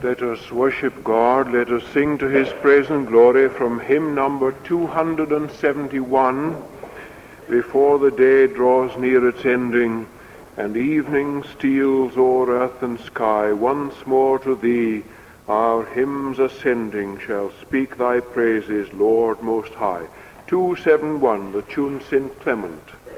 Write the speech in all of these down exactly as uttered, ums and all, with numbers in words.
Let us worship God. Let us sing to his praise and glory from hymn number two hundred seventy-one. Before the day draws near its ending, and evening steals o'er earth and sky, once more to thee our hymns ascending shall speak thy praises, Lord Most High. two seventy-one, the tune Saint Clement.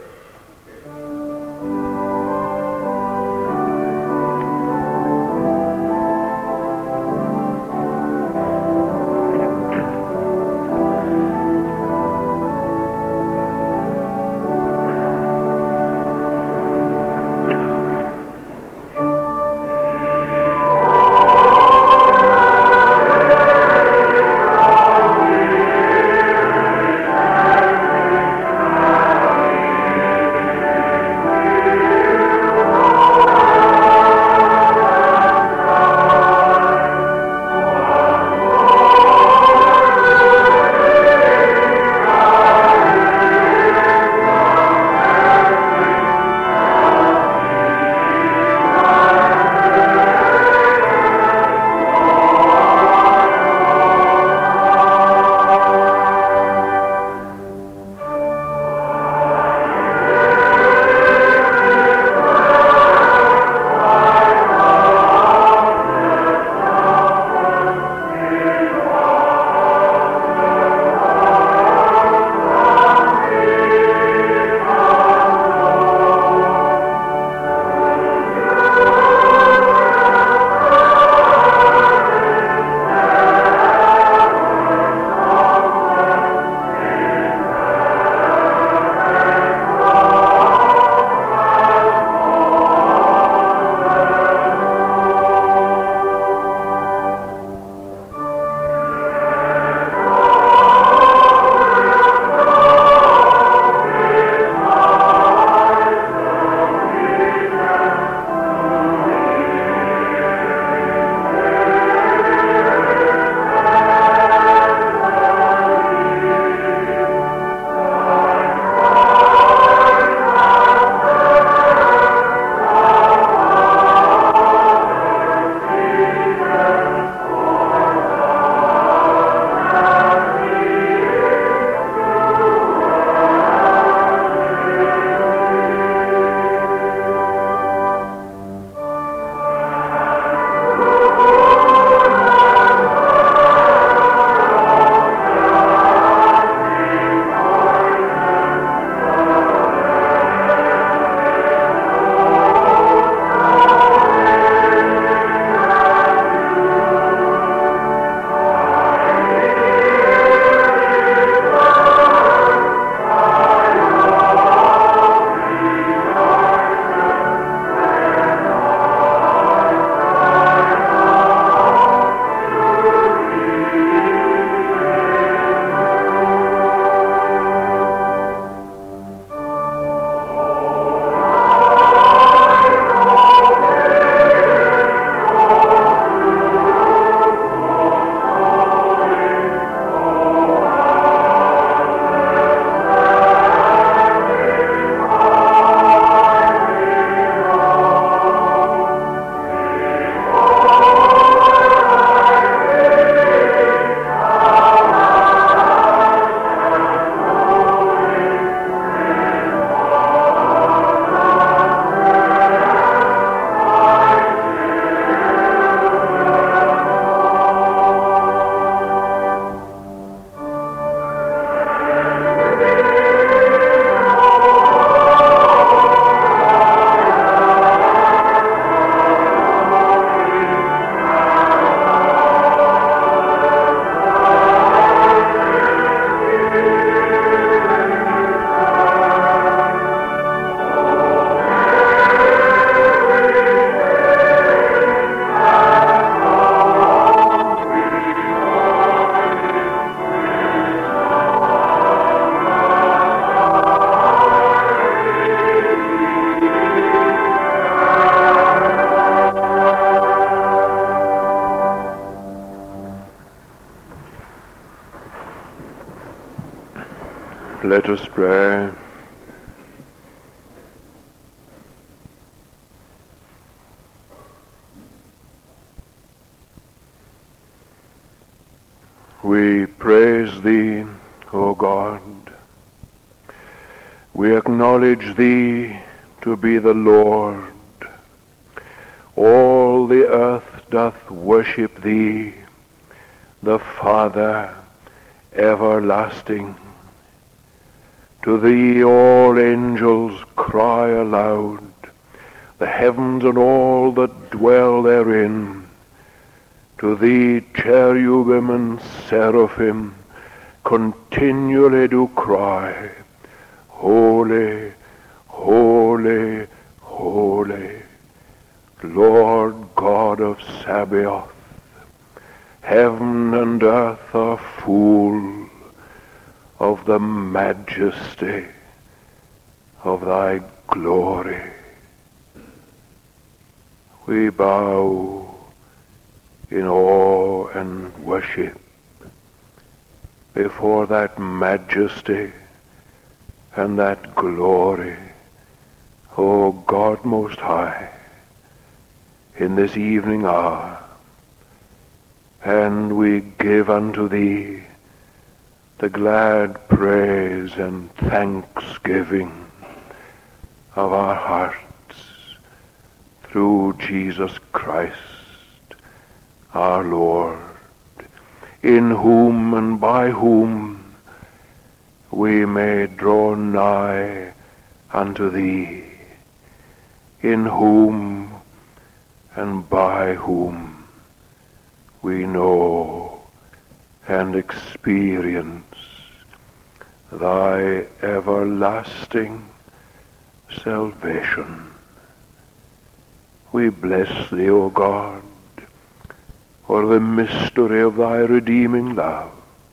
Let us pray. We praise thee, O God. We acknowledge thee to be the Lord. All the earth doth worship thee, the Father everlasting. To thee all angels cry aloud, the heavens and all that dwell therein. To thee cherubim and seraphim continually do cry, Holy, holy, holy, Lord God of Sabaoth. Heaven and earth are full of the majesty of thy glory. We bow in awe and worship before that majesty and that glory, O God Most High, in this evening hour. And we give unto thee the glad praise and thanksgiving of our hearts through Jesus Christ, our Lord, in whom and by whom we may draw nigh unto thee, in whom and by whom we know and experience thy everlasting salvation. We bless thee, O God, for the mystery of thy redeeming love,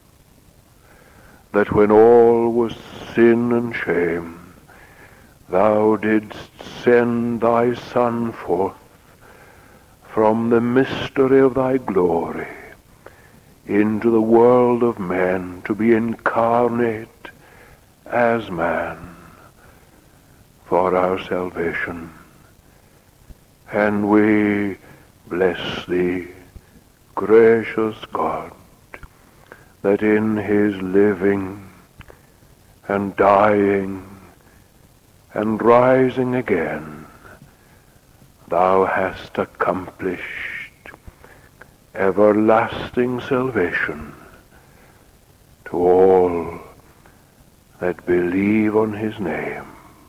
that when all was sin and shame, thou didst send thy Son forth from the mystery of thy glory into the world of men to be incarnate as man for our salvation. And we bless thee, gracious God, that in his living and dying and rising again, thou hast accomplished everlasting salvation to all that believe on his name.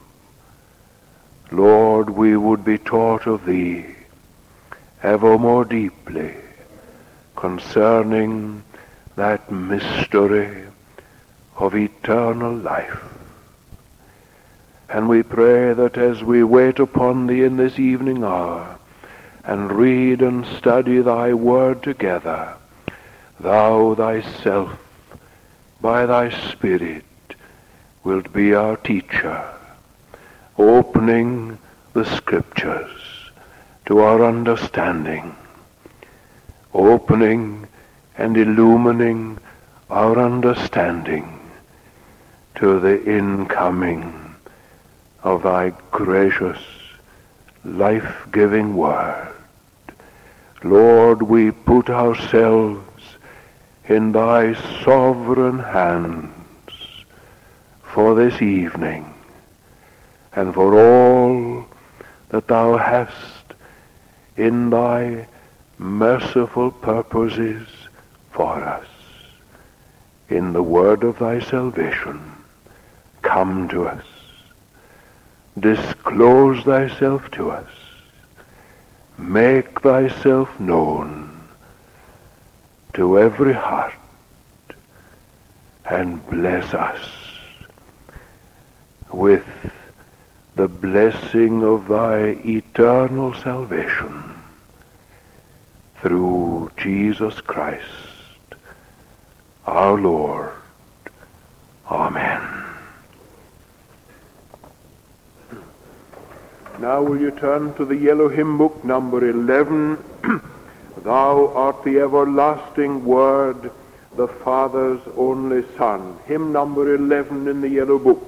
Lord, we would be taught of thee ever more deeply concerning that mystery of eternal life. And we pray that as we wait upon thee in this evening hour and read and study thy word together, thou thyself by thy Spirit wilt be our teacher, opening the Scriptures to our understanding, opening and illumining our understanding to the incoming of thy gracious, life-giving word. Lord, we put ourselves in thy sovereign hands for this evening and for all that thou hast in thy merciful purposes for us. In the word of thy salvation, come to us. Disclose thyself to us. Make thyself known to every heart, and bless us with the blessing of thy eternal salvation through Jesus Christ, our Lord. Amen. Now will you turn to the yellow hymn book, number eleven, Thou art the everlasting Word, the Father's only Son. Hymn number eleven in the yellow book.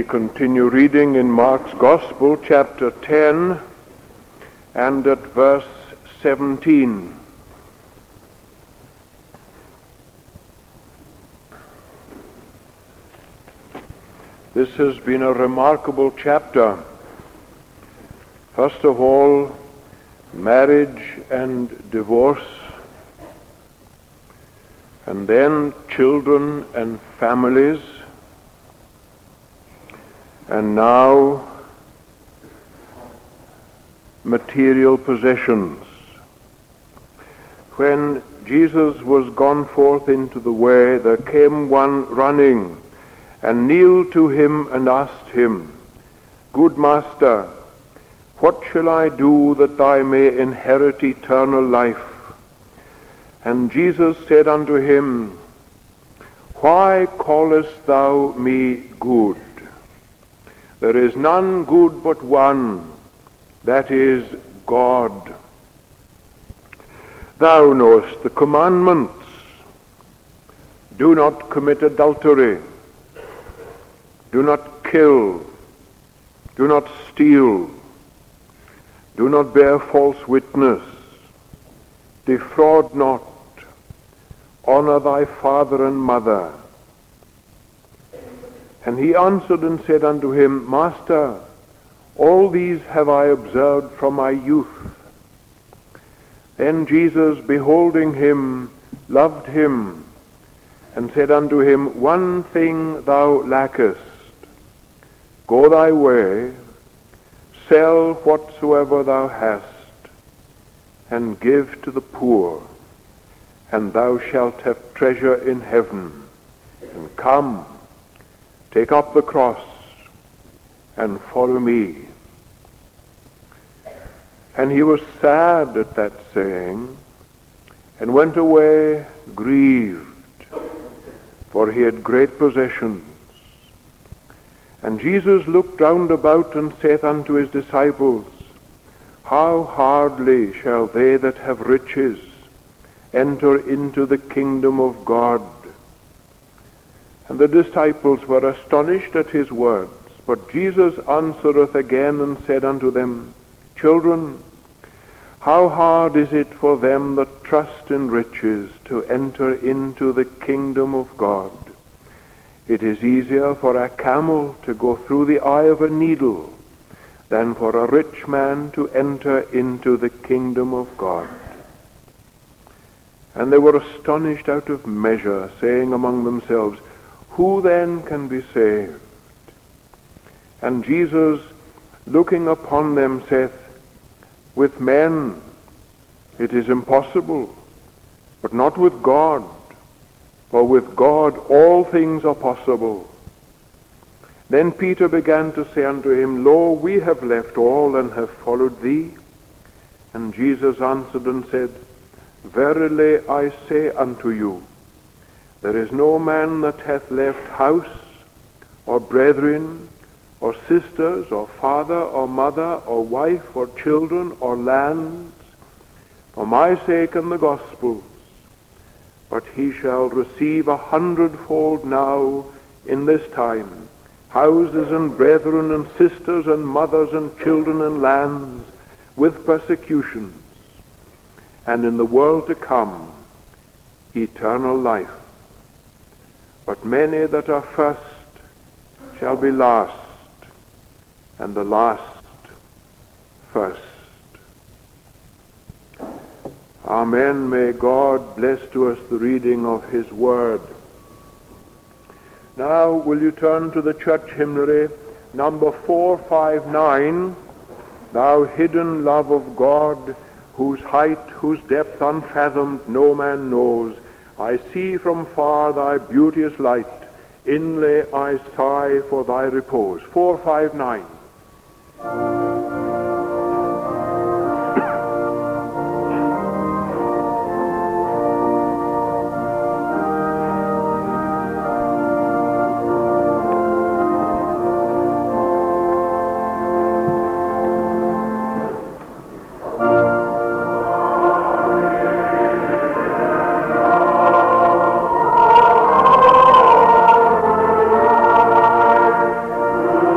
continue reading in Mark's Gospel, chapter ten, and at verse seventeen. This has been a remarkable chapter. First of all, marriage and divorce, and then children and families, and now material possessions. When Jesus was gone forth into the way, there came one running, and kneeled to him and asked him, "Good Master, what shall I do that I may inherit eternal life?" And Jesus said unto him, "Why callest thou me good? There is none good but one, that is God. Thou knowest the commandments. Do not commit adultery. Do not kill. Do not steal. Do not bear false witness. Defraud not. Honor thy father and mother." And he answered and said unto him, "Master, all these have I observed from my youth." Then Jesus, beholding him, loved him, and said unto him, "One thing thou lackest. Go thy way, sell whatsoever thou hast, and give to the poor, and thou shalt have treasure in heaven. And come, take up the cross, and follow me." And he was sad at that saying, and went away grieved, for he had great possessions. And Jesus looked round about, and saith unto his disciples, "How hardly shall they that have riches enter into the kingdom of God?" And the disciples were astonished at his words. But Jesus answereth again and said unto them, "Children, how hard is it for them that trust in riches to enter into the kingdom of God? It is easier for a camel to go through the eye of a needle than for a rich man to enter into the kingdom of God." And they were astonished out of measure, saying among themselves, "Who then can be saved?" And Jesus, looking upon them, saith, "With men it is impossible, but not with God. For with God all things are possible." Then Peter began to say unto him, "Lo, we have left all and have followed thee." And Jesus answered and said, "Verily I say unto you, there is no man that hath left house, or brethren, or sisters, or father, or mother, or wife, or children, or lands, for my sake and the gospel's, but he shall receive a hundredfold now in this time, houses and brethren and sisters and mothers and children and lands, with persecutions, and in the world to come eternal life. But many that are first shall be last, and the last first." Amen. May God bless to us the reading of his word. Now will you turn to the church hymnary, number four five nine, "Thou hidden love of God, whose height, whose depth unfathomed no man knows. I see from far thy beauteous light, inly I sigh for thy repose." four five nine. Thank you.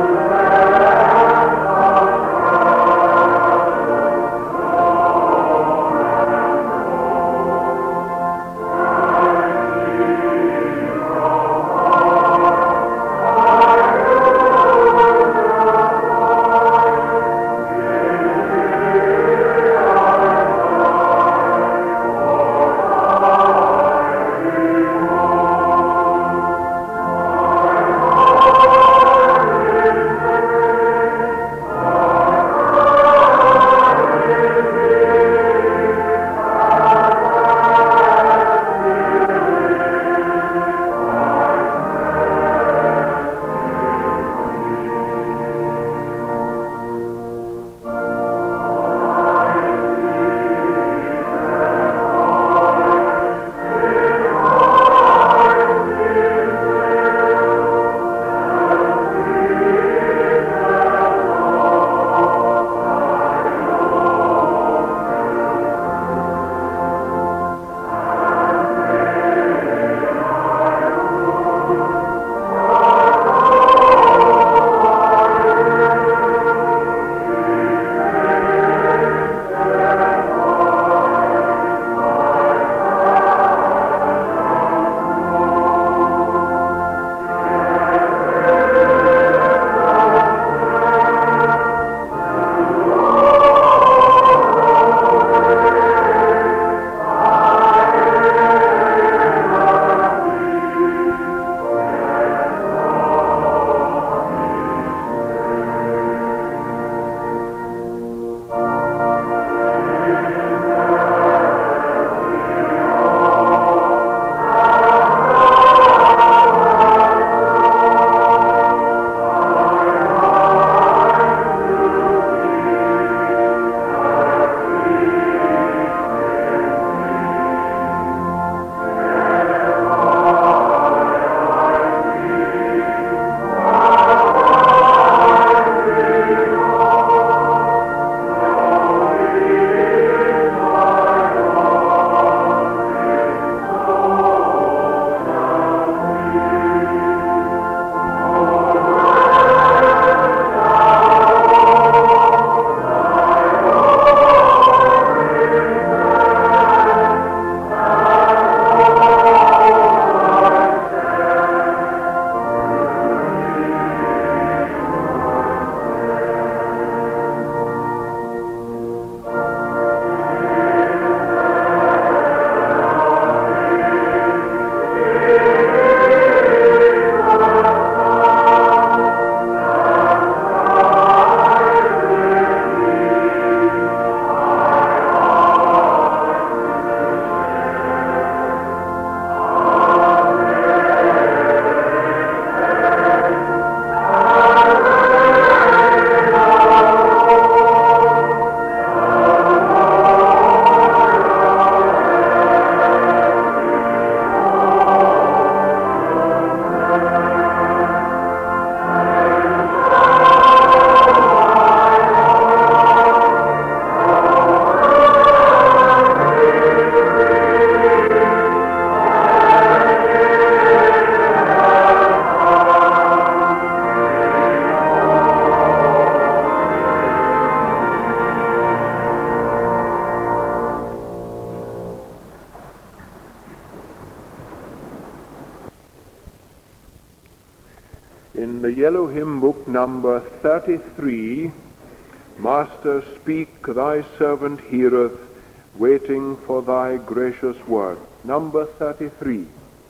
in the Yellow Hymn Book, number thirty-three, Master, speak, thy servant heareth, waiting for thy gracious word. Number thirty-three.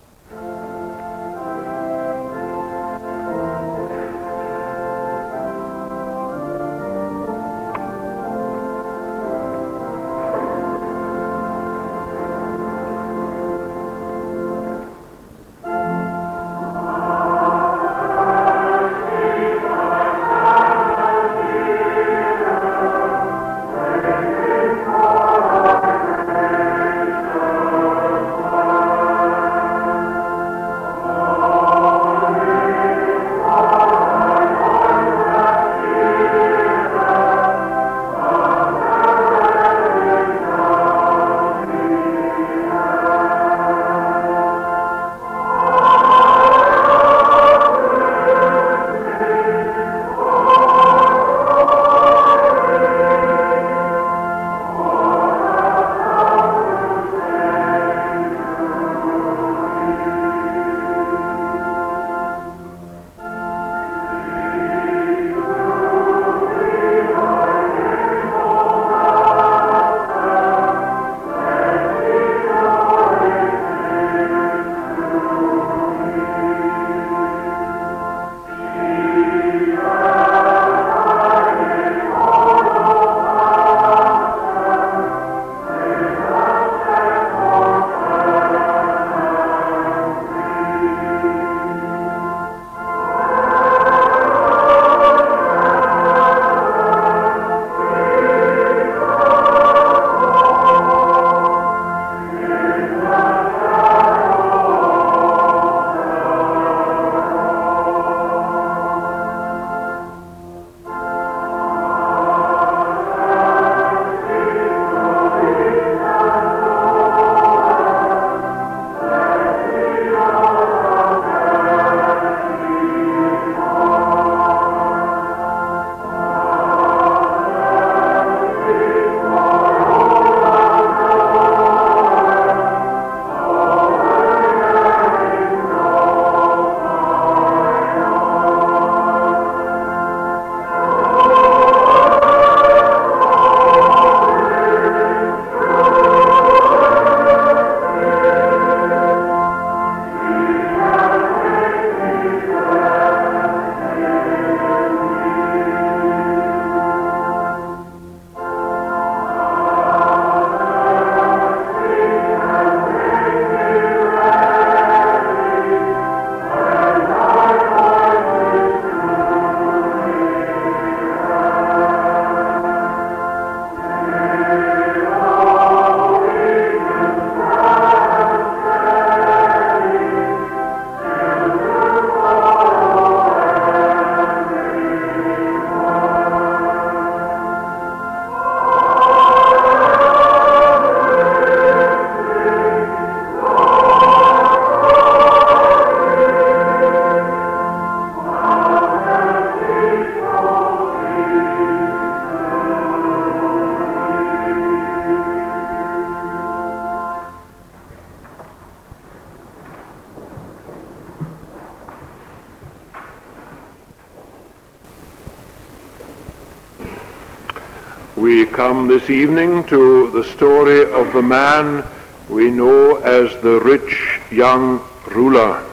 We come this evening to the story of the man we know as the rich young ruler.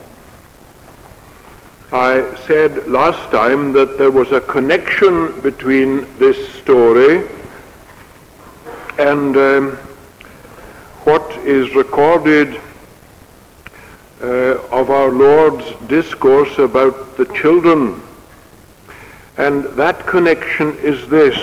I said last time that there was a connection between this story and um, what is recorded uh, of our Lord's discourse about the children. And that connection is this.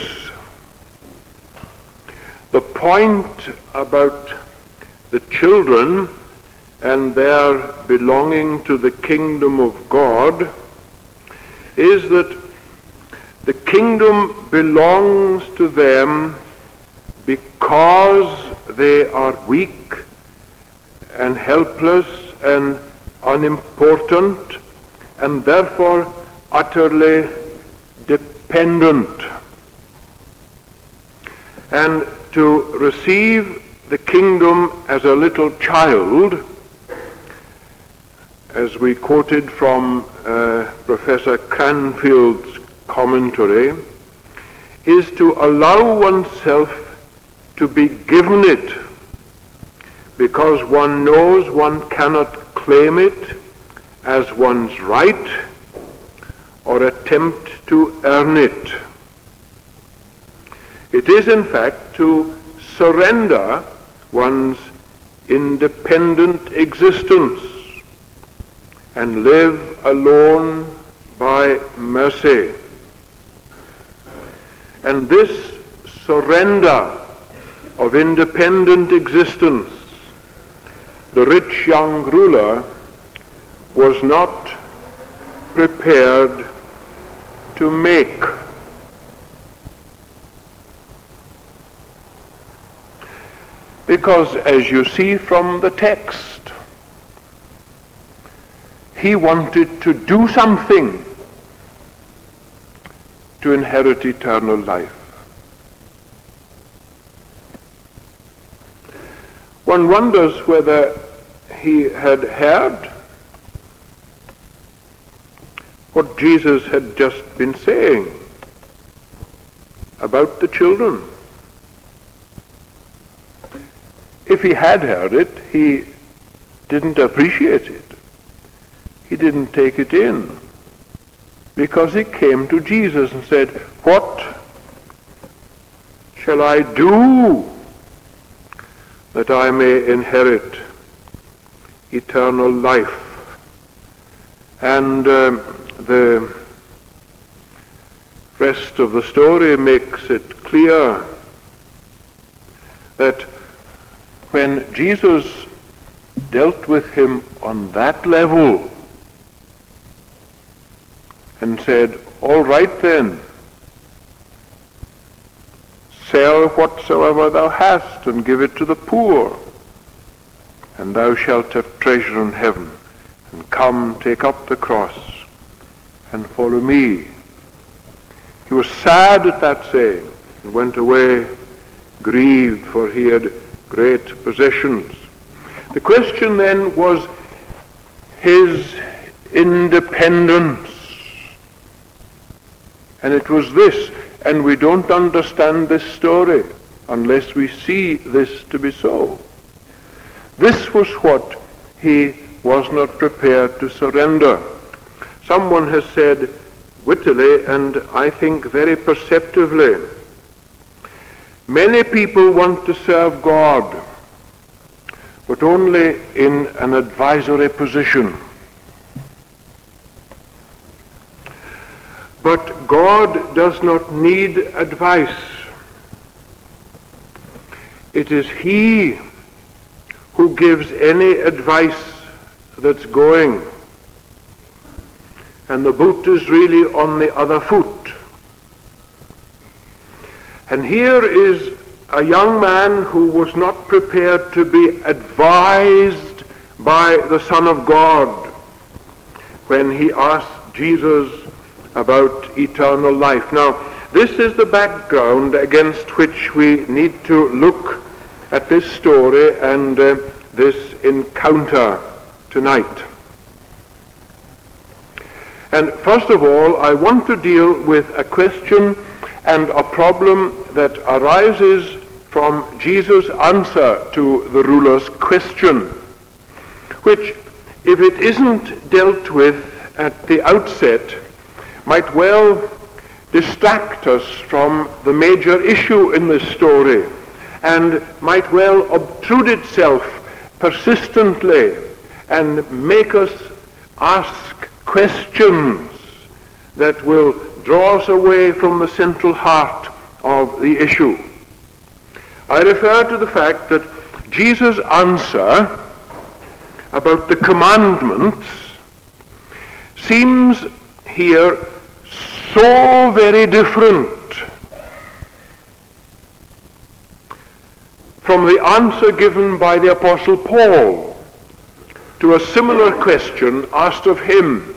The point about the children and their belonging to the kingdom of God is that the kingdom belongs to them because they are weak and helpless and unimportant and therefore utterly dependent. And to receive the kingdom as a little child as we quoted from uh, Professor Cranfield's commentary, is to allow oneself to be given it, because one knows one cannot claim it as one's right or attempt to earn it. It is, in fact, to surrender one's independent existence and live alone by mercy. And this surrender of independent existence, the rich young ruler was not prepared to make. Because, as you see from the text, he wanted to do something to inherit eternal life. One wonders whether he had heard what Jesus had just been saying about the children. If he had heard it, he didn't appreciate it. He didn't take it in, because he came to Jesus and said, "What shall I do that I may inherit eternal life?" And um, the rest of the story makes it clear that when Jesus dealt with him on that level and said, "All right then, sell whatsoever thou hast and give it to the poor, and thou shalt have treasure in heaven, and come, take up the cross and follow me." He was sad at that saying and went away grieved, for he had great possessions. The question then was his independence. And it was this, and we don't understand this story unless we see this to be so. This was what he was not prepared to surrender. Someone has said wittily, and I think very perceptively, many people want to serve God, but only in an advisory position. But God does not need advice. It is He who gives any advice that's going. And the boot is really on the other foot. And here is a young man who was not prepared to be advised by the Son of God when he asked Jesus about eternal life. Now, this is the background against which we need to look at this story and uh, this encounter tonight. And first of all, I want to deal with a question and a problem that arises from Jesus' answer to the ruler's question, which, if it isn't dealt with at the outset, might well distract us from the major issue in this story, and might well obtrude itself persistently and make us ask questions that will draw us away from the central heart of the issue. I refer to the fact that Jesus' answer about the commandments seems here so very different from the answer given by the Apostle Paul to a similar question asked of him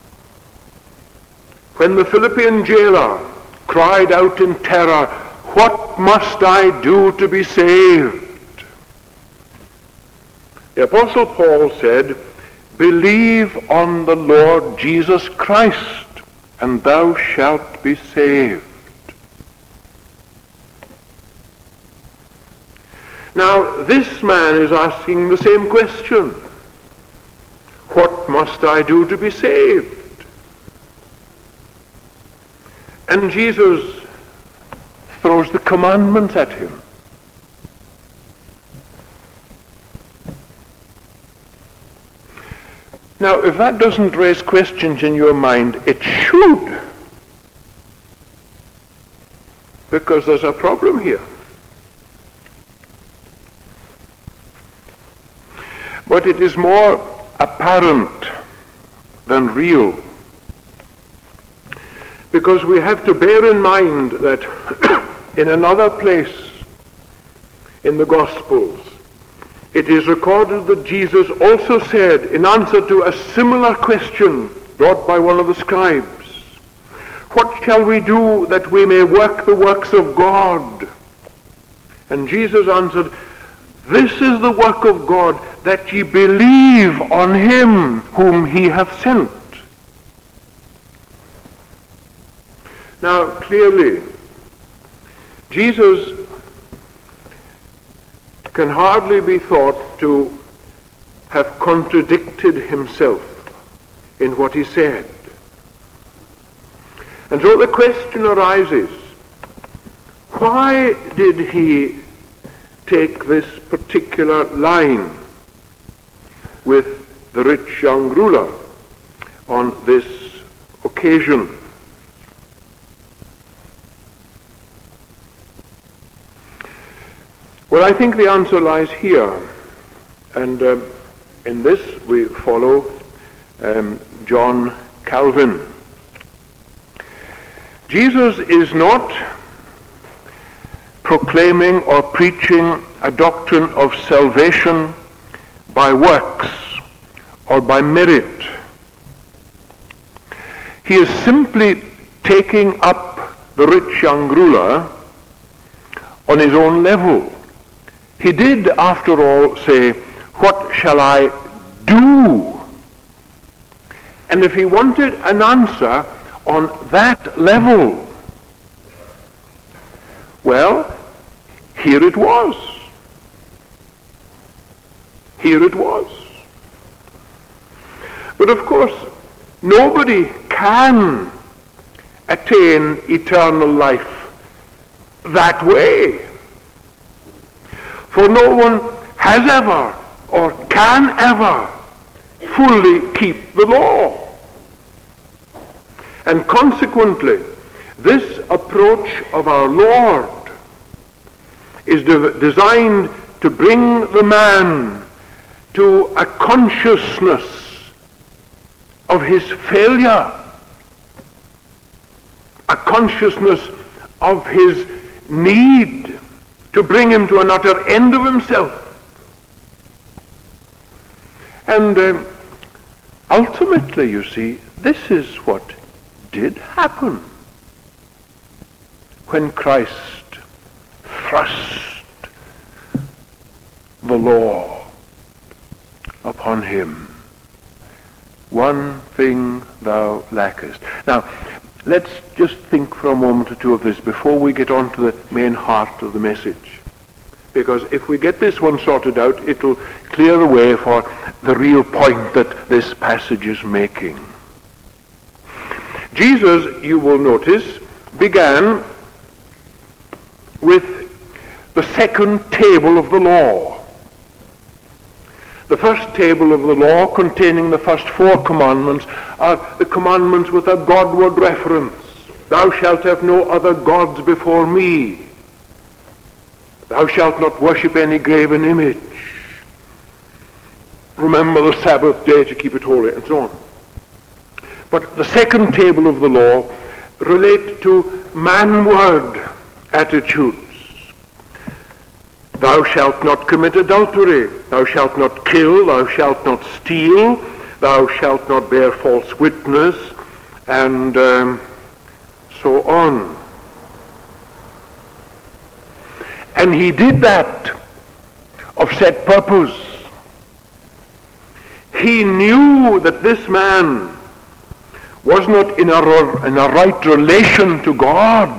when the Philippian jailer cried out in terror, "What must I do to be saved?" The Apostle Paul said, believe on the Lord Jesus Christ, and thou shalt be saved. Now, this man is asking the same question. What must I do to be saved? And Jesus throws the commandments at him. Now, if that doesn't raise questions in your mind, it should. Because there's a problem here. But it is more apparent than real. Because we have to bear in mind that in another place in the Gospels, it is recorded that Jesus also said, in answer to a similar question brought by one of the scribes, "What shall we do that we may work the works of God?" And Jesus answered, "This is the work of God, that ye believe on him whom he hath sent." Now, clearly, Jesus can hardly be thought to have contradicted himself in what he said. And so the question arises, why did he take this particular line with the rich young ruler on this occasion? Well, I think the answer lies here, and uh, in this we follow um, John Calvin. Jesus is not proclaiming or preaching a doctrine of salvation by works or by merit. He is simply taking up the rich young ruler on his own level. He did, after all, say, "What shall I do?" And if he wanted an answer on that level, well, here it was. Here it was. But of course, nobody can attain eternal life that way. For no one has ever or can ever fully keep the law. And consequently, this approach of our Lord is de- designed to bring the man to a consciousness of his failure, a consciousness of his need, to bring him to an utter end of himself. And uh, ultimately, you see, this is what did happen when Christ thrust the law upon him. One thing thou lackest. Now, let's just think for a moment or two of this before we get on to the main heart of the message. Because if we get this one sorted out, it'll clear the way for the real point that this passage is making. Jesus, you will notice, began with the second table of the law. The first table of the law, containing the first four commandments, are the commandments with a Godward reference. Thou shalt have no other gods before me. Thou shalt not worship any graven image. Remember the Sabbath day to keep it holy, and so on. But the second table of the law relate to manward attitudes. Thou shalt not commit adultery. Thou shalt not kill. Thou shalt not steal. Thou shalt not bear false witness. And um, so on. And he did that of set purpose. he knew that this man was not in a, in a right relation to God.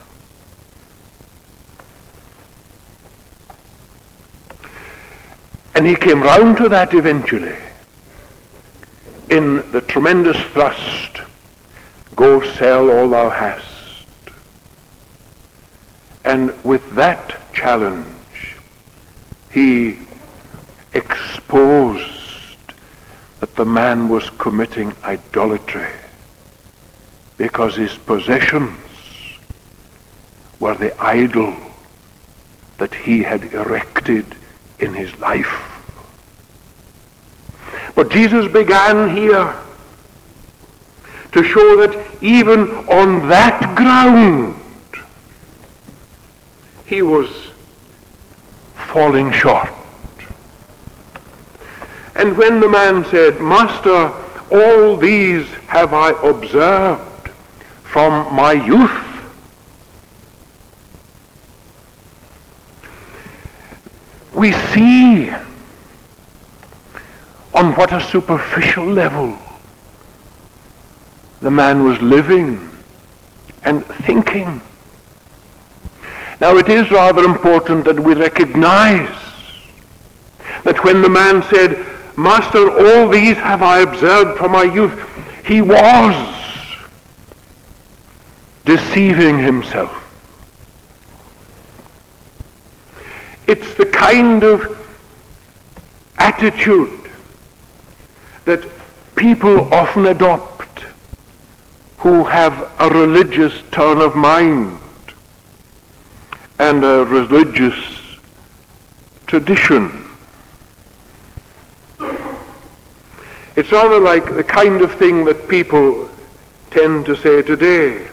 And he came round to that eventually in the tremendous thrust, go sell all thou hast. And with that challenge, he exposed that the man was committing idolatry because his possessions were the idol that he had erected in his life. But Jesus began here to show that even on that ground he was falling short. And when the man said, Master, all these have I observed from my youth, we see on what a superficial level the man was living and thinking. Now it is rather important that we recognize that when the man said, Master, all these have I observed from my youth, he was deceiving himself. It's the kind of attitude that people often adopt who have a religious turn of mind and a religious tradition. It's rather like the kind of thing that people tend to say today.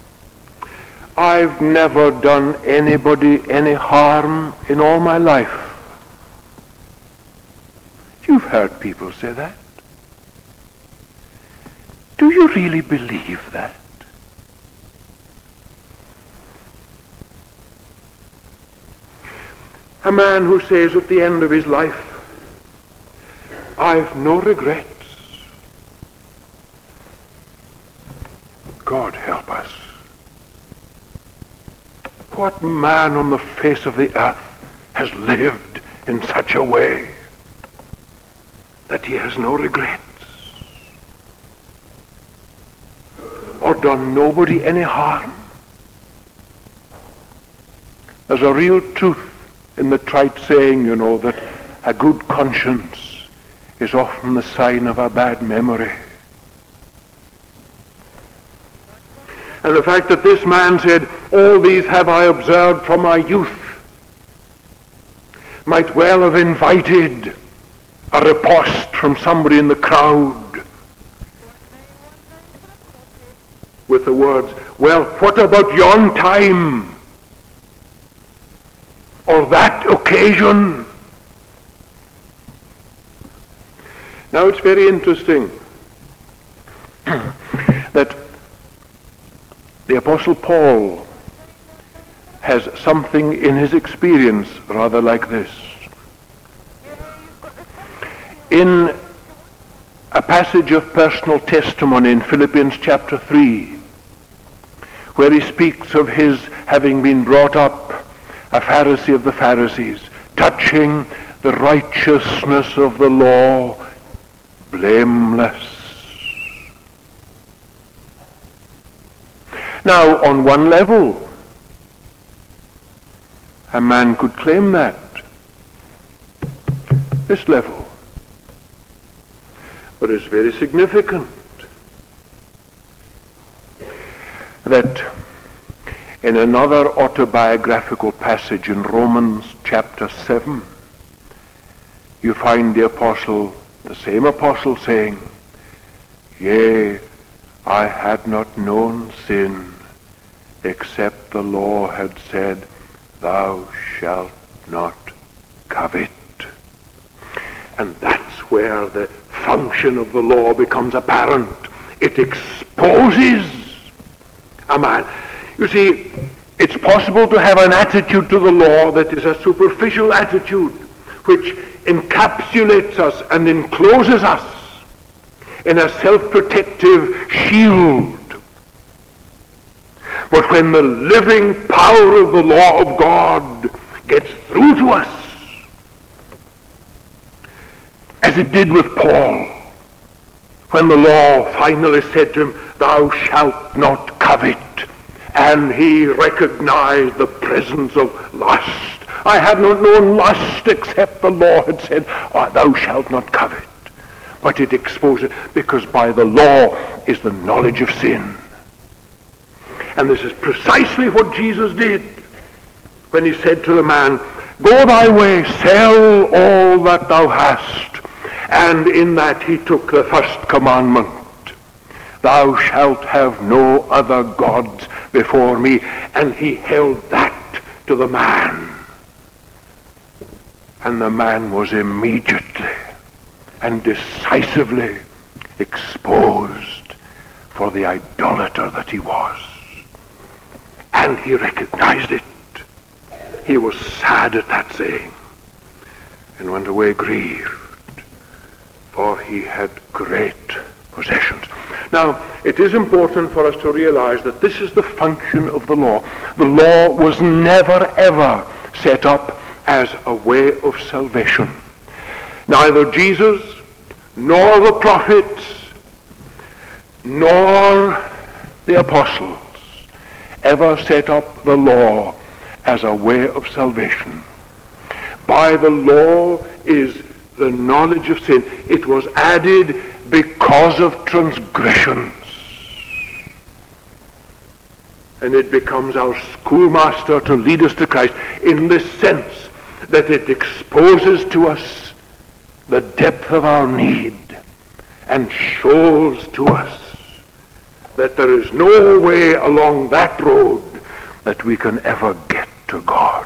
I've never done anybody any harm in all my life. You've heard people say that. Do you really believe that? A man who says at the end of his life, I've no regrets. God help us. What man on the face of the earth has lived in such a way that he has no regrets or done nobody any harm? There's a real truth in the trite saying, you know, that a good conscience is often the sign of a bad memory. And the fact that this man said, all these have I observed from my youth, might well have invited a riposte from somebody in the crowd with the words, well, what about yon time or that occasion? Now it's very interesting that the Apostle Paul has something in his experience rather like this. In a passage of personal testimony in Philippians chapter three, where he speaks of his having been brought up a Pharisee of the Pharisees, touching the righteousness of the law, blameless. Now, on one level, a man could claim that. This level. But it's very significant that in another autobiographical passage in Romans chapter seven, you find the apostle, the same apostle, saying, Yea, I had not known sin, except the law had said, Thou shalt not covet. And that's where the function of the law becomes apparent. It exposes a man. You see, it's possible to have an attitude to the law that is a superficial attitude, which encapsulates us and encloses us in a self-protective shield. But when the living power of the law of God gets through to us, as it did with Paul, when the law finally said to him, thou shalt not covet, and he recognized the presence of lust. I had not known lust except the law had said, oh, thou shalt not covet. But it exposed it, because by the law is the knowledge of sin. And this is precisely what Jesus did when he said to the man, go thy way, sell all that thou hast. And in that he took the first commandment, thou shalt have no other gods before me. And he held that to the man. And the man was immediately and decisively exposed for the idolater that he was. And he recognized it. He was sad at that saying and went away grieved, for he had great possessions. Now, it is important for us to realize that this is the function of the law. The law was never ever set up as a way of salvation. Neither Jesus, nor the prophets, nor the apostles ever set up the law as a way of salvation. By the law is the knowledge of sin. It was added because of transgressions. And it becomes our schoolmaster to lead us to Christ in this sense that it exposes to us the depth of our need and shows to us that there is no way along that road that we can ever get to God.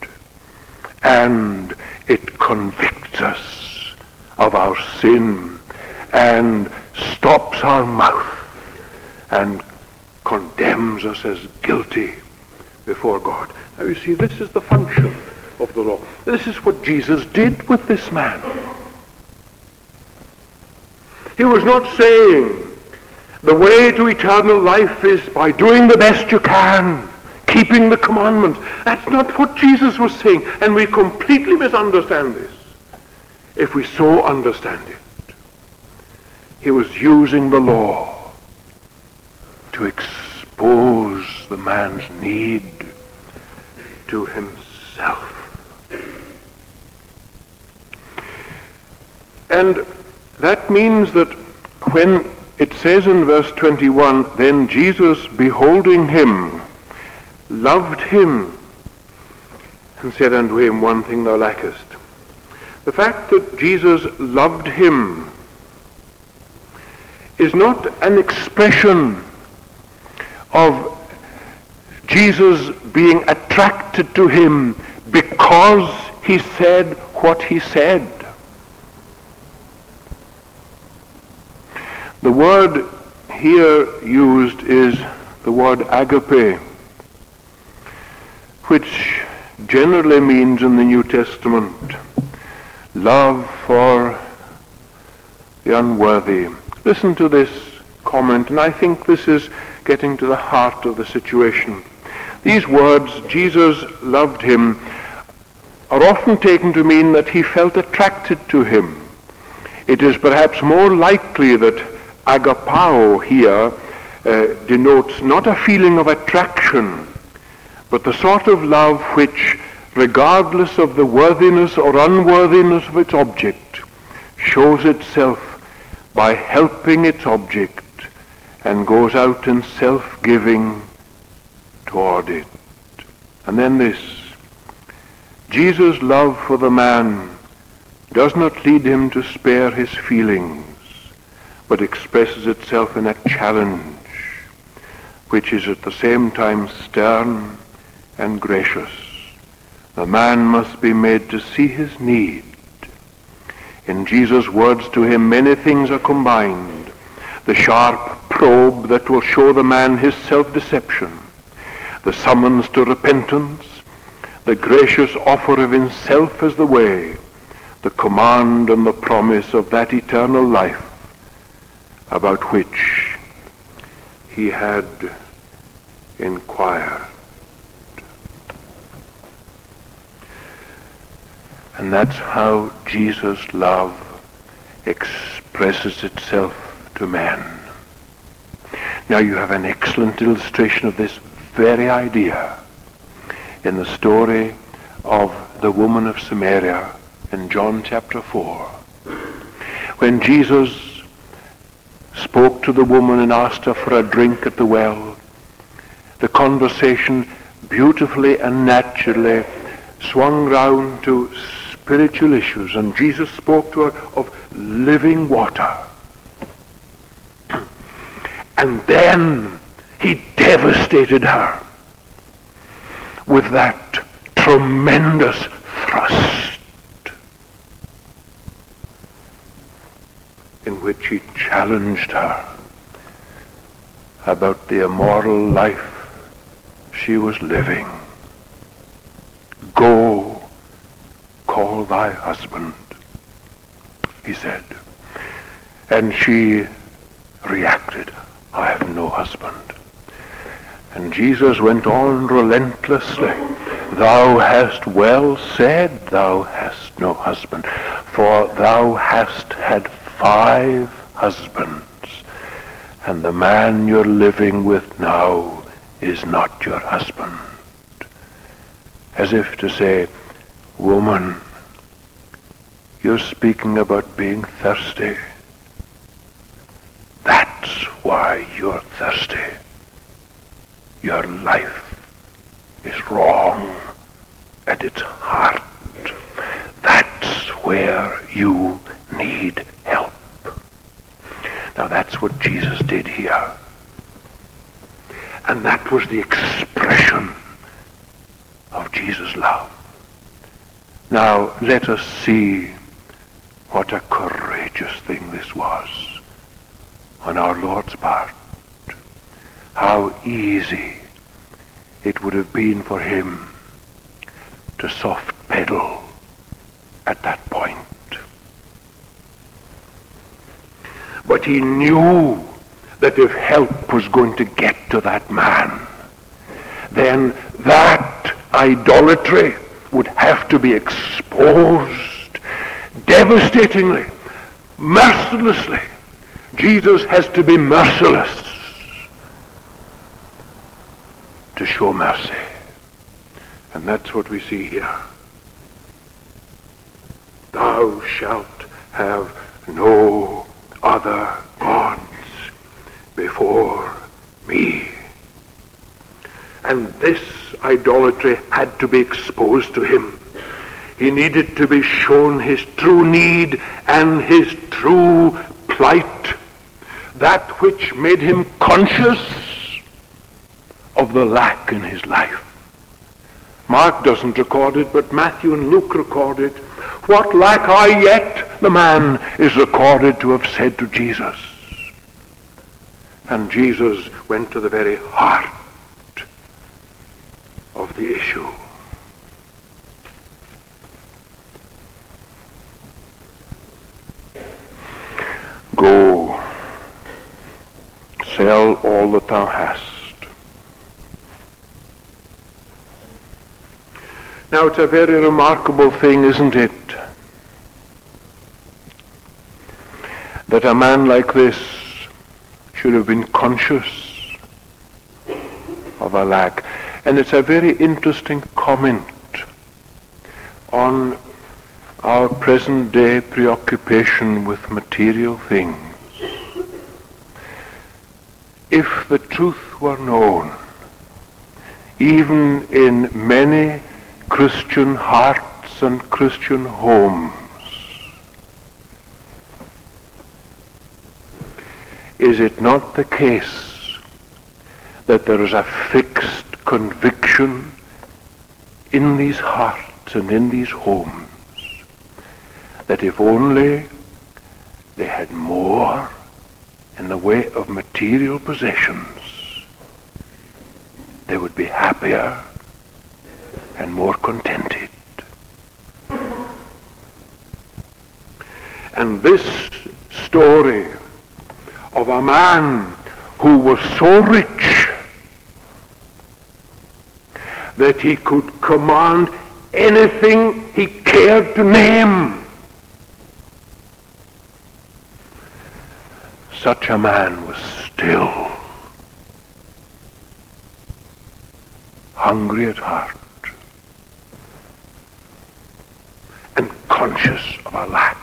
And it convicts us of our sin and stops our mouth and condemns us as guilty before God. Now you see, this is the function of the law. This is what Jesus did with this man. He was not saying the way to eternal life is by doing the best you can, keeping the commandments. That's not what Jesus was saying, and we completely misunderstand this if we so understand it. He was using the law to expose the man's need to himself. And that means that when it says in verse twenty-one, then Jesus, beholding him, loved him, and said unto him, one thing thou lackest. The fact that Jesus loved him is not an expression of Jesus being attracted to him because he said what he said. The word here used is the word agape, which generally means in the New Testament love for the unworthy. Listen to this comment, and I think this is getting to the heart of the situation. These words, Jesus loved him, are often taken to mean that he felt attracted to him. It is perhaps more likely that agapao here uh, denotes not a feeling of attraction, but the sort of love which, regardless of the worthiness or unworthiness of its object, shows itself by helping its object and goes out in self-giving toward it. And then this, Jesus' love for the man does not lead him to spare his feelings, but expresses itself in a challenge, which is at the same time stern and gracious. The man must be made to see his need. In Jesus' words to him, many things are combined. The sharp probe that will show the man his self-deception, the summons to repentance, the gracious offer of himself as the way, the command and the promise of that eternal life about which he had inquired. And that's how Jesus' love expresses itself to man. Now you have an excellent illustration of this very idea in the story of the woman of Samaria in John chapter four. When Jesus spoke to the woman and asked her for a drink at the well, the conversation beautifully and naturally swung round to spiritual issues, and Jesus spoke to her of living water. And then he devastated her with that tremendous thrust in which he challenged her about the immoral life she was living. Go, call thy husband, he said. And she reacted, I have no husband. And Jesus went on relentlessly, thou hast well said, thou hast no husband, for thou hast had five husbands, and the man you're living with now is not your husband. As if to say, woman, you're speaking about being thirsty. That's why you're thirsty. Your life is wrong at its heart. That's where you need help. Now that's what Jesus did here. And that was the expression of Jesus' love. Now let us see what a courageous thing this was on our Lord's part. How easy it would have been for him to soft pedal at that point. But he knew that if help was going to get to that man, then that idolatry would have to be exposed devastatingly, mercilessly. Jesus has to be merciless to show mercy. And that's what we see here. Thou shalt have no other gods before me. And this idolatry had to be exposed to him. He needed to be shown his true need and his true plight, that which made him conscious of the lack in his life. Mark doesn't record it, but Matthew and Luke record it. What lack I yet? The man is recorded to have said to Jesus. And Jesus went to the very heart of the issue. Go, sell all that thou hast. Now it's a very remarkable thing, isn't it, that a man like this should have been conscious of a lack. And it's a very interesting comment on our present day preoccupation with material things. If the truth were known, even in many Christian hearts and Christian homes, is it not the case that there is a fixed conviction in these hearts and in these homes that if only they had more in the way of material possessions, they would be happier and more contented? And this story of a man who was so rich that he could command anything he cared to name. Such a man was still hungry at heart and conscious of a lack.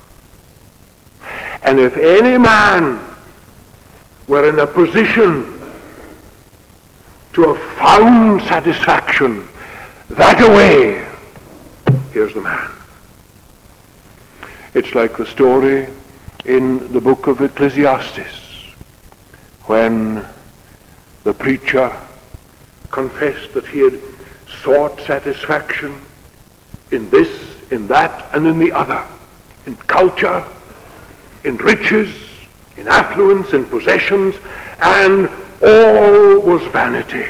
And if any man were in a position to have found satisfaction that away, here's the man. It's like the story in the book of Ecclesiastes when the preacher confessed that he had sought satisfaction in this, in that, and in the other, in culture, in riches, in affluence, in possessions, and all was vanity.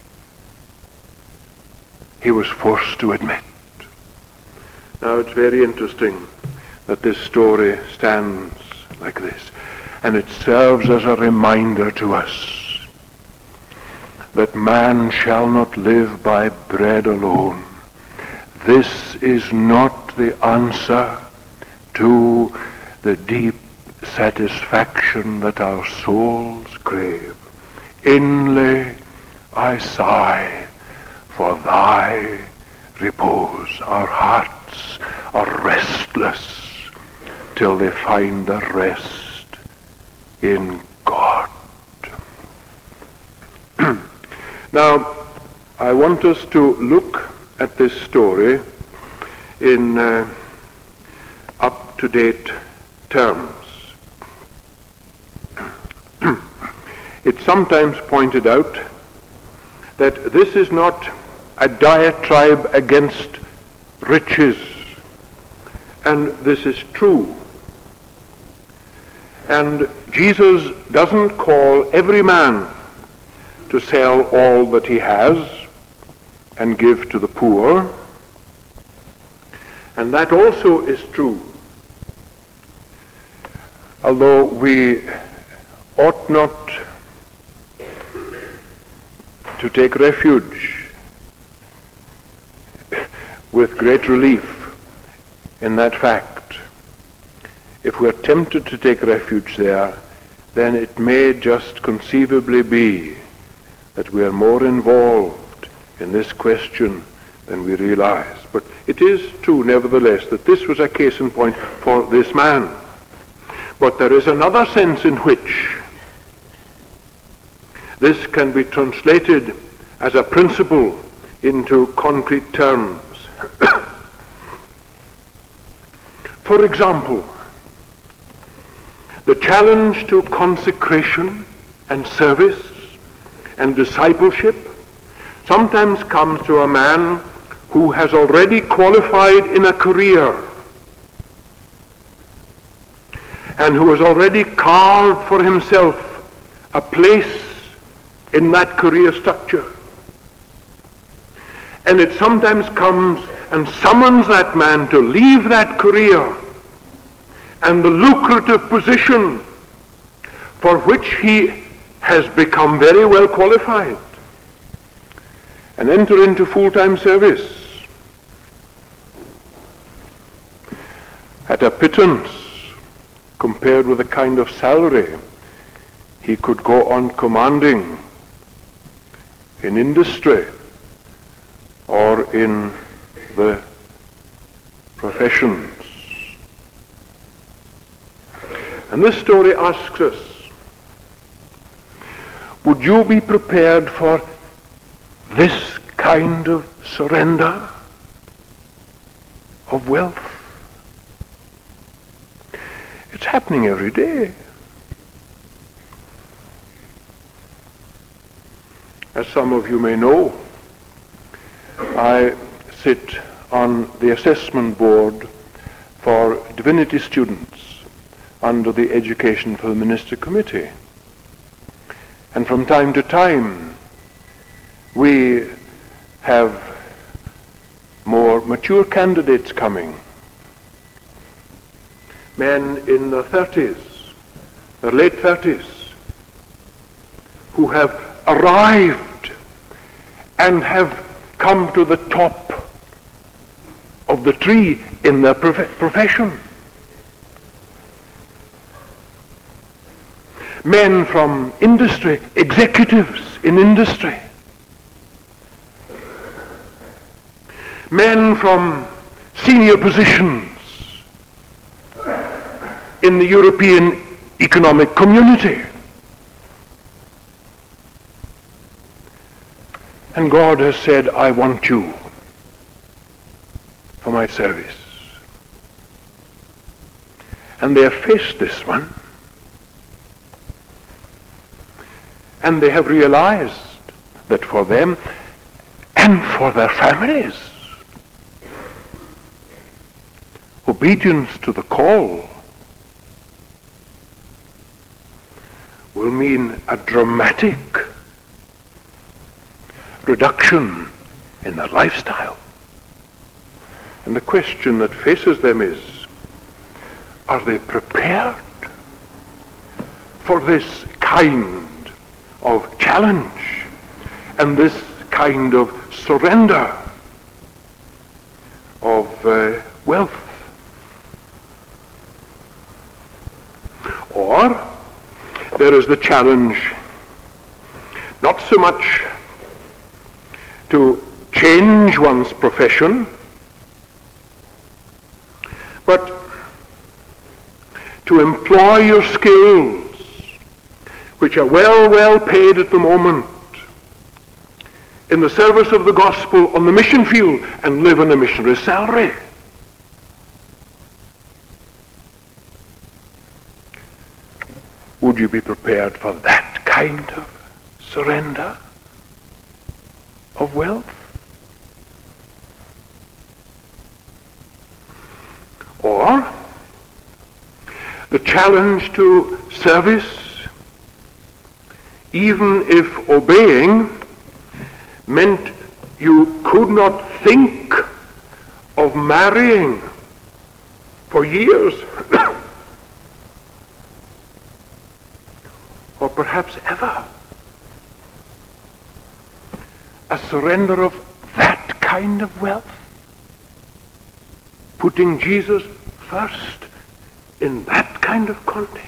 He was forced to admit. Now it's very interesting that this story stands like this, and it serves as a reminder to us that man shall not live by bread alone. This is not the answer to the deep satisfaction that our souls crave. Inly I sigh for thy repose. Our hearts are restless till they find their rest in God. Now, I want us to look at this story in uh, up-to-date terms. It's sometimes pointed out that this is not a diatribe against riches, and this is true. And Jesus doesn't call every man to sell all that he has and give to the poor, and that also is true. Although we ought not to take refuge with great relief in that fact. If we're tempted to take refuge there, then it may just conceivably be that we are more involved in this question than we realize. But it is true, nevertheless, that this was a case in point for this man. But there is another sense in which this can be translated as a principle into concrete terms. For example, the challenge to consecration and service and discipleship sometimes comes to a man who has already qualified in a career and who has already carved for himself a place in that career structure. And it sometimes comes and summons that man to leave that career and the lucrative position for which he has become very well qualified and enter into full-time service at a pittance compared with the kind of salary he could go on commanding in industry or in the professions. And this story asks us, would you be prepared for this kind of surrender of wealth? It's happening every day. As some of you may know, I sit on the assessment board for divinity students under the Education for the Ministry Committee. And from time to time, we have more mature candidates coming. men in their thirties, their late thirties, who have arrived and have come to the top of the tree in their prof- profession. Men from industry, executives in industry. Men from senior positions in the European Economic Community. And God has said, I want you for my service. And they have faced this one. And they have realized that for them and for their families, obedience to the call will mean a dramatic reduction in their lifestyle. And the question that faces them is, are they prepared for this kind of challenge and this kind of surrender of uh, wealth? Or there is the challenge not so much to change one's profession, but to employ your skills, which are well, well paid at the moment, in the service of the gospel on the mission field, and live on a missionary salary. Would you be prepared for that kind of surrender of wealth? Or the challenge to service, even if obeying meant you could not think of marrying for years, or perhaps ever. A surrender of that kind of wealth, putting Jesus first in that kind of context.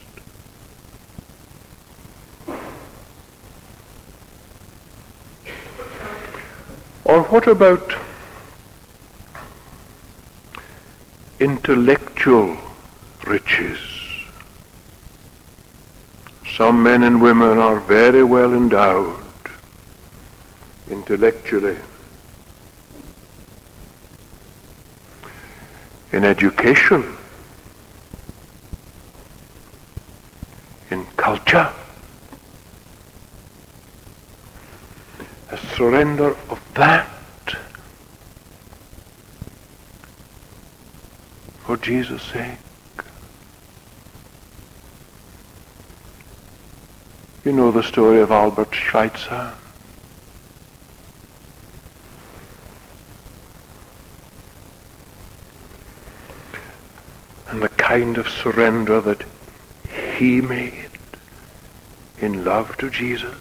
Or what about intellectual riches? Some men and women are very well endowed intellectually, in education, in culture. A surrender of that for Jesus' sake. You know the story of Albert Schweitzer. And the kind of surrender that he made in love to Jesus.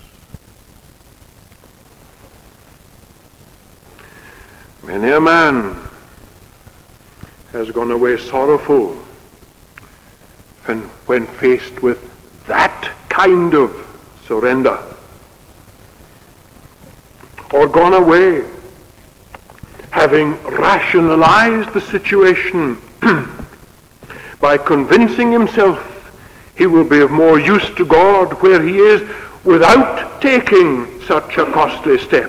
Many a man has gone away sorrowful when, when faced with that kind of surrender, or gone away having rationalized the situation by convincing himself he will be of more use to God where he is without taking such a costly step.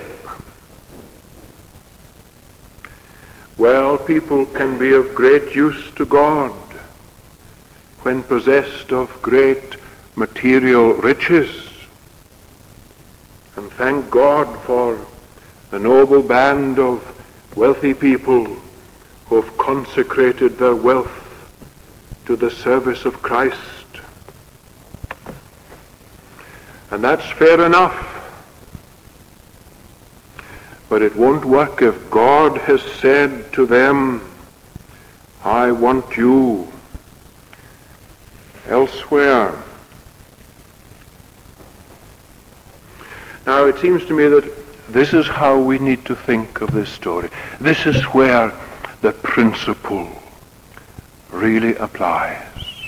Well, people can be of great use to God when possessed of great material riches. And thank God for the noble band of wealthy people who have consecrated their wealth to the service of Christ. And that's fair enough. But it won't work if God has said to them, I want you elsewhere. Now, it seems to me that this is how we need to think of this story. This is where the principle really applies.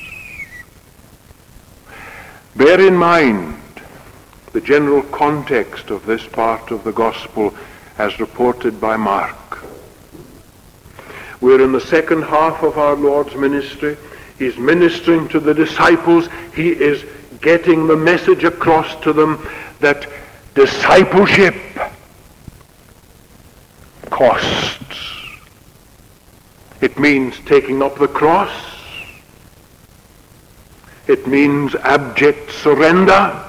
Bear in mind the general context of this part of the gospel as reported by Mark. We're in the second half of our Lord's ministry. He's ministering to the disciples. He is getting the message across to them that discipleship costs. It means taking up the cross. It means abject surrender.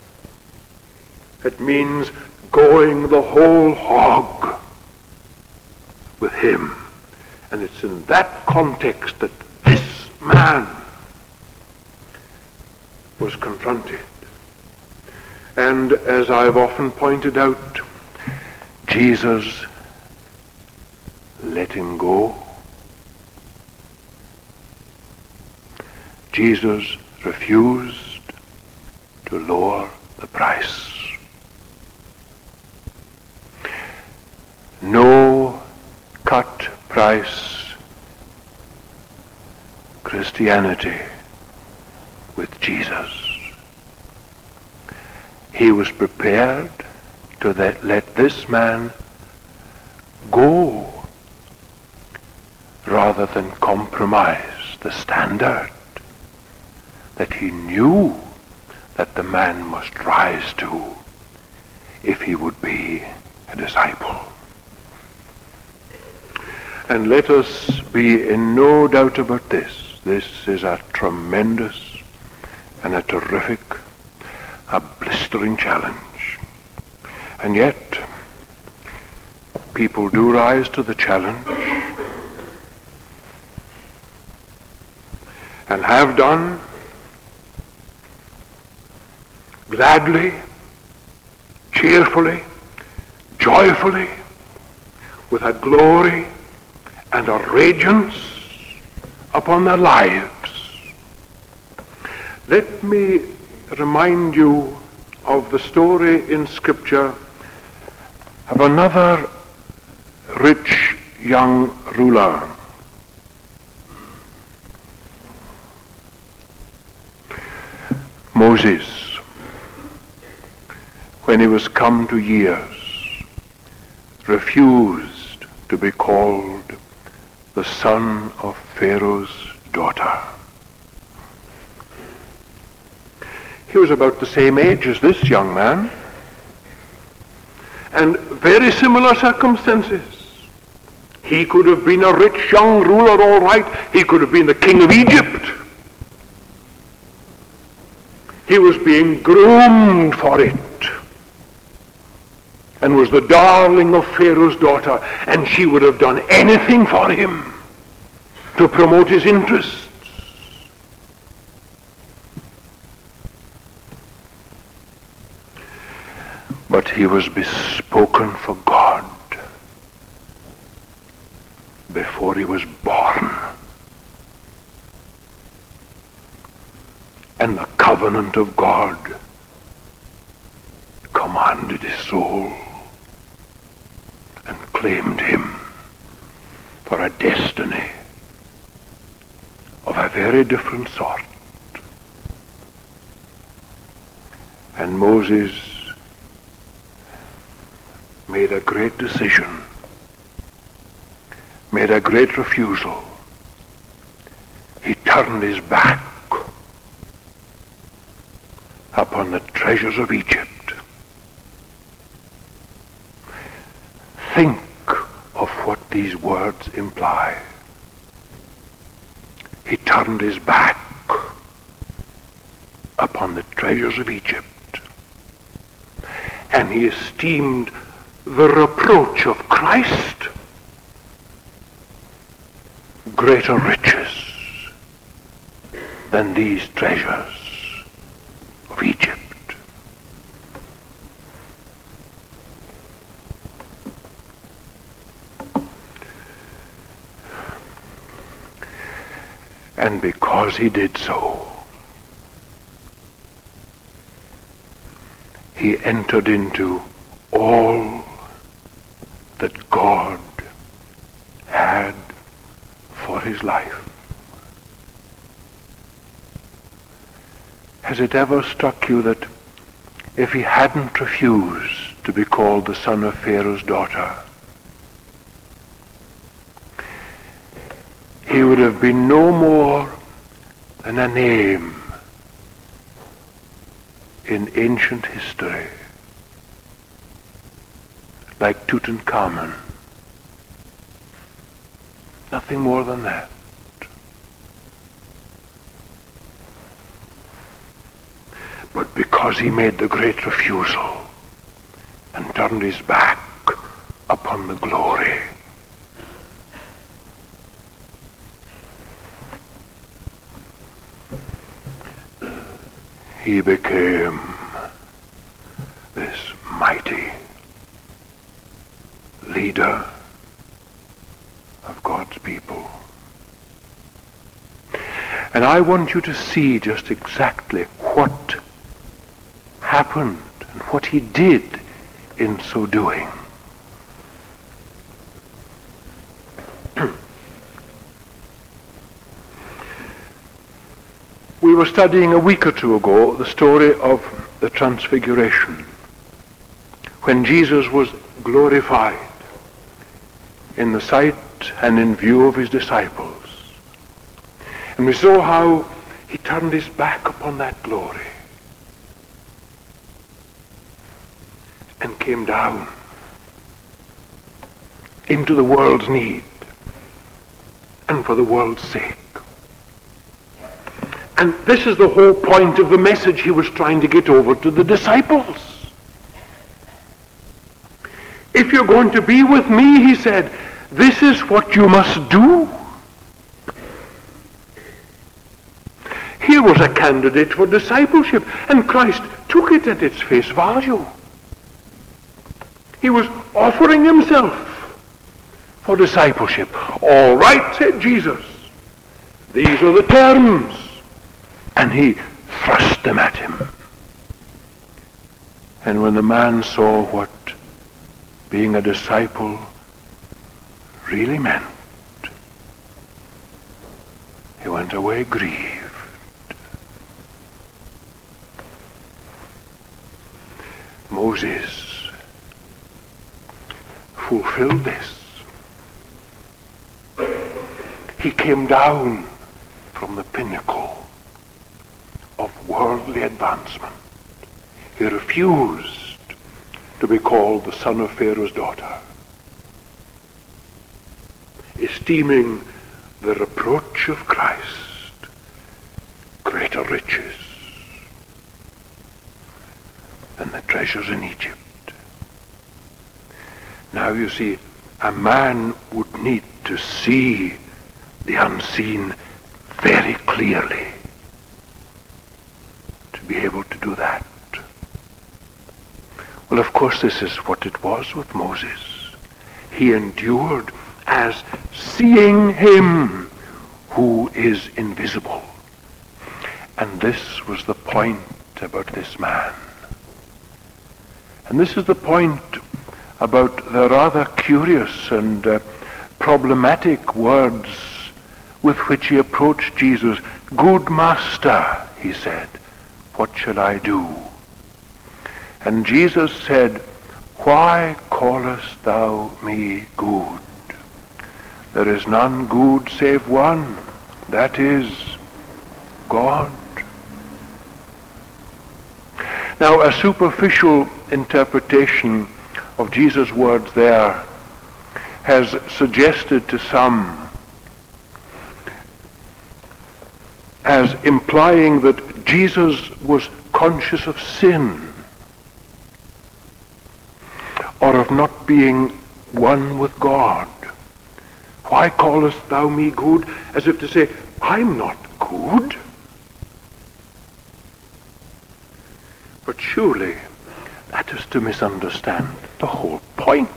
It means going the whole hog with him. And it's in that context that this man was confronted. And as I've often pointed out, Jesus let him go. Jesus refused to lower the price. No cut price Christianity with Jesus. He was prepared to let, let this man go rather than compromise the standard that he knew that the man must rise to if he would be a disciple. And let us be in no doubt about this. This is a tremendous and a terrific, a blistering challenge. And yet, people do rise to the challenge and have done gladly, cheerfully, joyfully, with a glory and a radiance upon their lives. Let me remind you of the story in Scripture of another rich young ruler. Moses, when he was come to years, refused to be called the son of Pharaoh's daughter. He was about the same age as this young man, and very similar circumstances. He could have been a rich young ruler, all right. He could have been the king of Egypt. He was being groomed for it, and was the darling of Pharaoh's daughter, and she would have done anything for him to promote his interests. But he was bespoken for God before he was born. And the covenant of God commanded his soul and claimed him for a destiny of a very different sort. And Moses made a great decision, made a great refusal. He turned his back upon the treasures of Egypt. Think of what these words imply. He turned his back upon the treasures of Egypt, and he esteemed the reproach of Christ greater riches than these treasures of Egypt. And because he did so, he entered into all that God had for his life. Has it ever struck you that if he hadn't refused to be called the son of Pharaoh's daughter, he would have been no more than a name in ancient history, like Tutankhamun. Nothing more than that. But because he made the great refusal and turned his back upon the glory, he became this mighty leader of God's people. And I want you to see just exactly what happened and what he did in so doing. We were studying a week or two ago the story of the Transfiguration, when Jesus was glorified in the sight and in view of his disciples. And we saw how he turned his back upon that glory and came down into the world's need and for the world's sake. And this is the whole point of the message he was trying to get over to the disciples. If you're going to be with me, he said, this is what you must do. Here was a candidate for discipleship, and Christ took it at its face value. He was offering himself for discipleship. All right, said Jesus. These are the terms. And he thrust them at him. And when the man saw what being a disciple really meant, he went away grieved. Moses fulfilled this. He came down from the pinnacle of worldly advancement. He refused to be called the son of Pharaoh's daughter, esteeming the reproach of Christ greater riches than the treasures in Egypt. Now you see, a man would need to see the unseen very clearly to be able to do that. Well, of course, this is what it was with Moses. He endured as seeing him who is invisible. And this was the point about this man. And this is the point about the rather curious and uh, problematic words with which he approached Jesus. Good master, he said, what shall I do? And Jesus said, why callest thou me good? There is none good save one, that is God. Now, a superficial interpretation of Jesus' words there has suggested to some as implying that Jesus was conscious of sin or of not being one with God. Why callest thou me good? As if to say, I'm not good. But surely that is to misunderstand the whole point.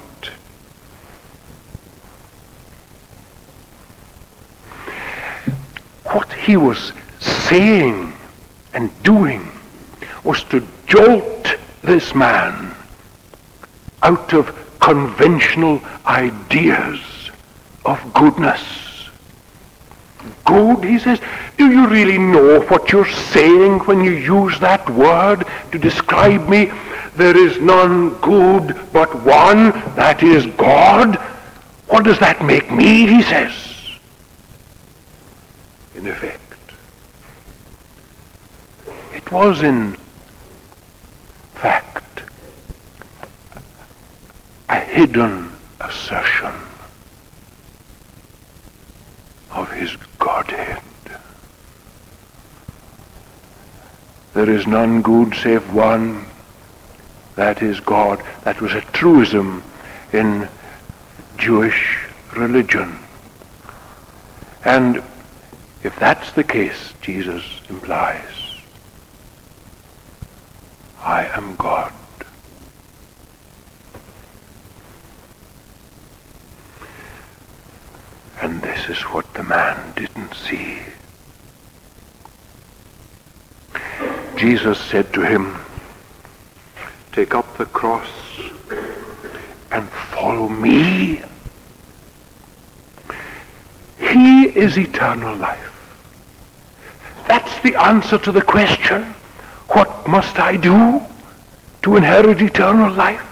What he was saying and doing was to jolt this man out of conventional ideas of goodness. Good, he says. Do you really know what you're saying when you use that word to describe me? There is none good but one, that is God. What does that make me, he says? In effect, it was in fact a hidden assertion of his Godhead. There is none good save one, that is God. That was a truism in Jewish religion. And if that's the case, Jesus implies, I am God. And this is what the man didn't see. Jesus said to him, take up the cross and follow me. He is eternal life. That's the answer to the question, what must I do to inherit eternal life?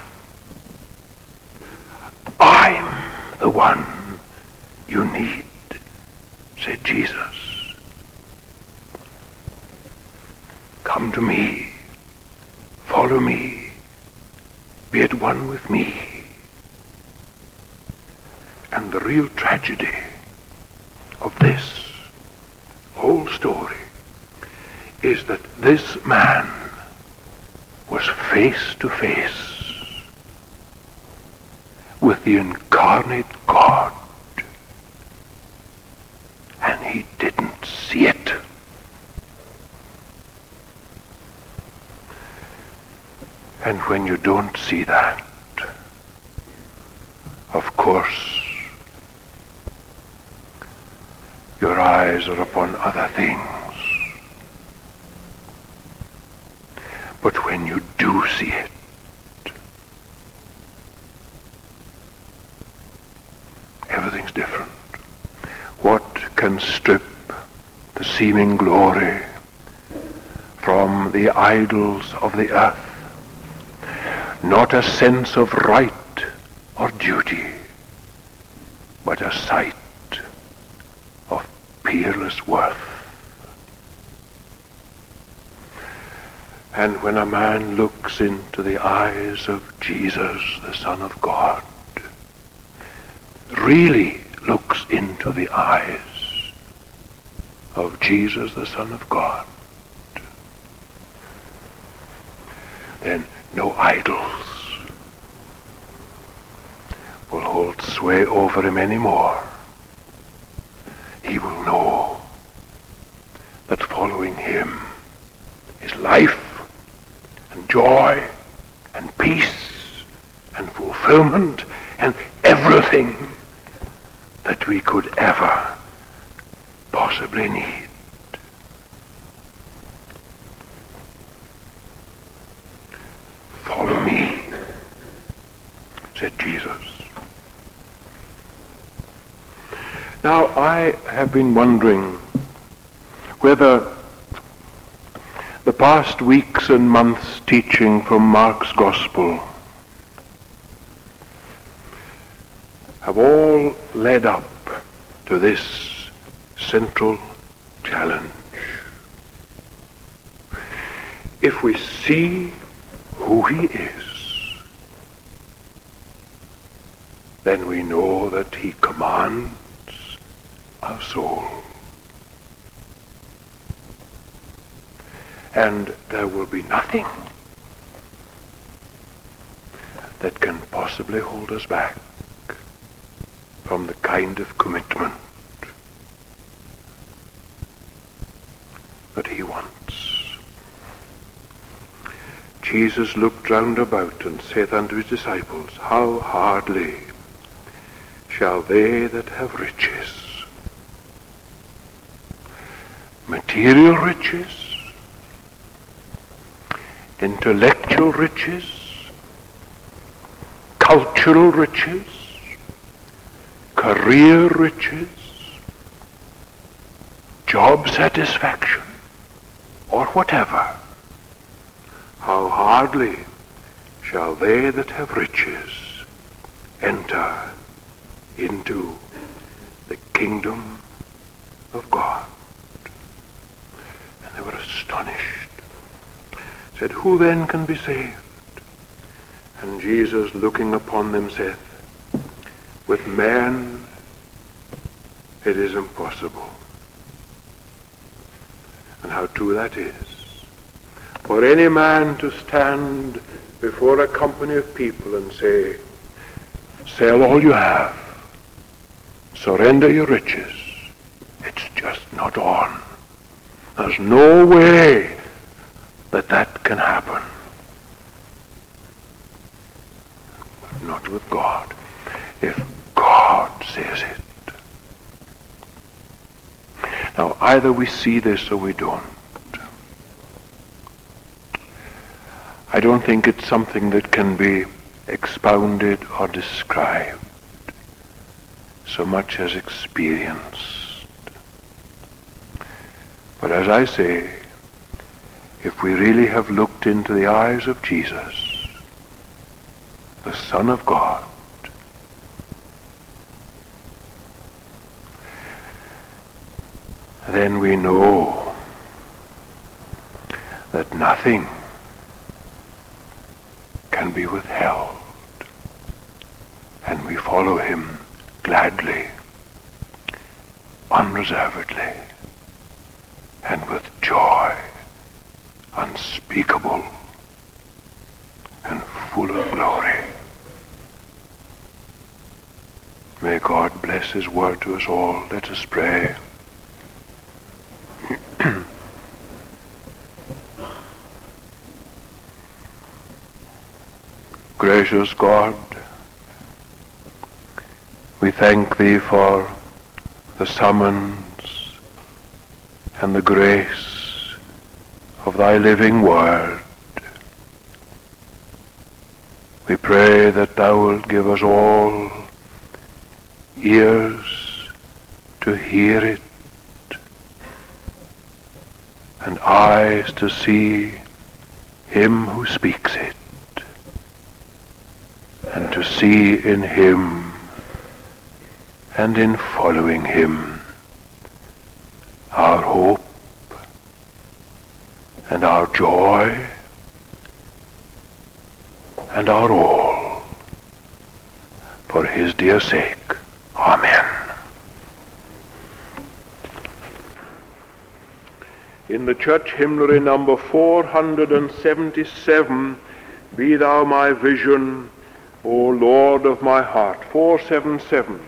I'm the one you need, said Jesus. Come to me, follow me, be at one with me. And the real tragedy of this whole story is that this man was face to face with the incarnate God, and he didn't see it. And when you don't see that, of course, your eyes are upon other things. But when you do see it, everything's different. What can strip the seeming glory from the idols of the earth? Not a sense of right or duty, but a sight of peerless worth. And when a man looks into the eyes of Jesus, the Son of God, really looks into the eyes of Jesus, the Son of God, then no idols will hold sway over him anymore. He will know that following him is life and joy and peace and fulfillment and everything that we could ever possibly need. Follow me, said Jesus. Now, I have been wondering whether the past weeks and months teaching from Mark's Gospel have all led up to this central challenge. If we see who he is, then we know that he commands our soul. And there will be nothing that can possibly hold us back from the kind of commitment that he wants. Jesus looked round about and saith unto his disciples, how hardly shall they that have riches, material riches, intellectual riches, cultural riches, career riches, job satisfaction, or whatever, how hardly shall they that have riches enter into the kingdom of God. And they were astonished. Said, who then can be saved? And Jesus, looking upon them, saith, with men it is impossible. And how true that is. For any man to stand before a company of people and say, sell all you have, surrender your riches, it's just not on. There's no way that that can happen. But not with God. If God says it. Now, either we see this or we don't. I don't think it's something that can be expounded or described so much as experienced. But as I say, if we really have looked into the eyes of Jesus, the Son of God, then we know that nothing can be withheld, and we follow him gladly, unreservedly, and with joy unspeakable and full of glory. May God bless his word to us all. Let us pray. Gracious God, we thank thee for the summons and the grace of thy living word. We pray that thou wilt give us all ears to hear it and eyes to see him who speaks it, and to see in him and in following him our hope and our joy and our all, for his dear sake. Amen. In the church hymnary number four hundred seventy-seven, Be Thou My Vision, O Lord of my heart, four seventy-seven.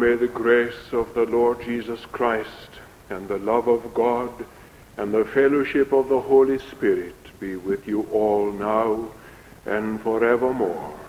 may the grace of the Lord Jesus Christ and the love of God and the fellowship of the Holy Spirit be with you all now and forevermore.